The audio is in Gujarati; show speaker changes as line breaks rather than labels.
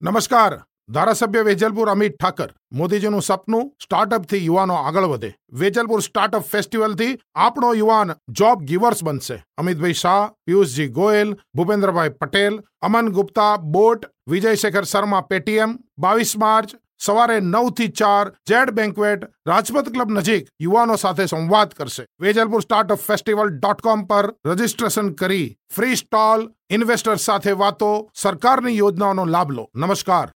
નમસ્કાર. ધારાસભ્ય વેજલપુર અમિત ઠાકર. મોદીજીનું સપનું સ્ટાર્ટઅપથી યુવાનો આગળ વધે. વેજલપુર સ્ટાર્ટઅપ ફેસ્ટિવલથી આપણો યુવાન જોબ ગીવર્સ બનશે. Amitbhai Shah, Piyushji Goyal, Bhupendrabhai Patel, Aman Gupta boAt, Vijay Shekhar Sharma Paytm 22 March સવારે 9 થી 4 જેડ બેન્ક્વેટ રાજપથ ક્લબ નજીક યુવાનો સાથે સંવાદ કરશે. વેજલપુર સ્ટાર્ટઅપ ફેસ્ટિવલ.com પર રજીસ્ટ્રેશન કરી ફ્રી સ્ટોલ, ઇન્વેસ્ટર સાથે વાતો, સરકારની યોજનાઓનો લાભ લો. નમસ્કાર.